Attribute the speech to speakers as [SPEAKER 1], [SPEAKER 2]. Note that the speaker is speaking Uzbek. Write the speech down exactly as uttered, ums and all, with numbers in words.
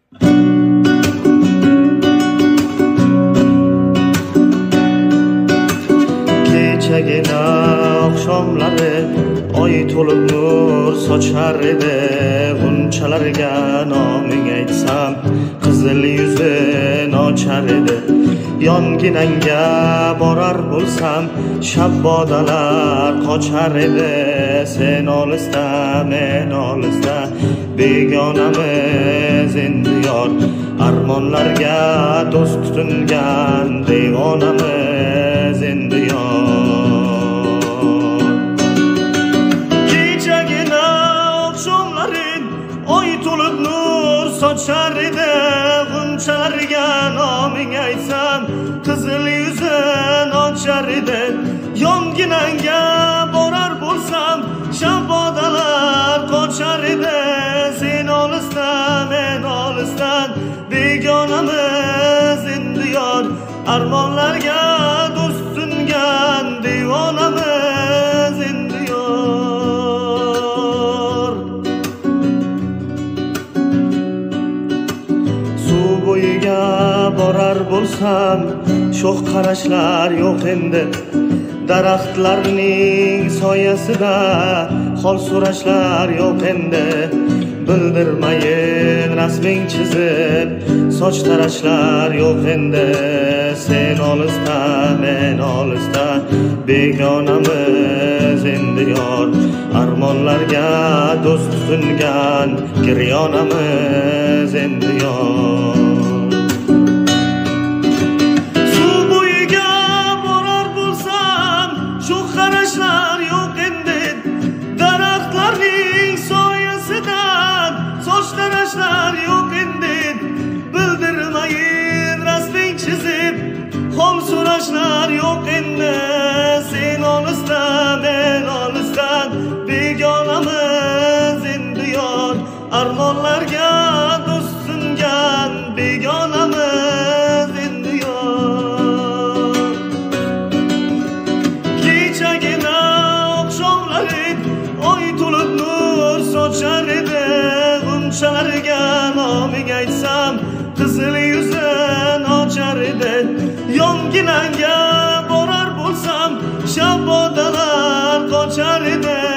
[SPEAKER 1] Kechagina oqshomlari oy to'lib nur sochar edi. G'unchalarga noming aytsam qizil yuzin ochar edi. Yonginangga borar bo'lsam shabbodalar qochar edi. Sen olisda men olisda begonamiz endi yor. Armonlarga do'st tutingan devonamiz endi yor. Kechagina oqshomlarin oy to'lib nur sochar edi. G'unchalarga noming aytsam qizil yuzin ochar edi. Yonginangga borar bo'lsam shabbodalar qochar edi. Sen olisda men olisdan begonamiz endi yor. Armonlarga do'st tutingan devonamiz endi yor. Suv bo'yiga borar bo'lsam sho'x qarashlar yo'q endi. Daraxtlarning soyasida hol so'rashlar yo'q endi. Bildirmayin rasming chizib soch tarashlar yo'q endi. Sen olisda men olisda begonamiz endi yor. Armonlarga do'st tutingan giryonamiz endi yor. Qarashlar yo'q endi. Daraxtlarning soyasidan soch tarashlar yo'q endi. Bildirmayin rasming chizib hol so'rashlar yo'q endi. Sen olisda men olisdan begonamiz endi yor. Armonlarga do'st tutingan begonamiz endi yor. Kechagina oqshomlarin oy to'lib nur sochar edi. G'unchalarga noming aytsam qizil yuzin ochar edi. Yonginangga borar bo'lsam shabbodalar qochar edi.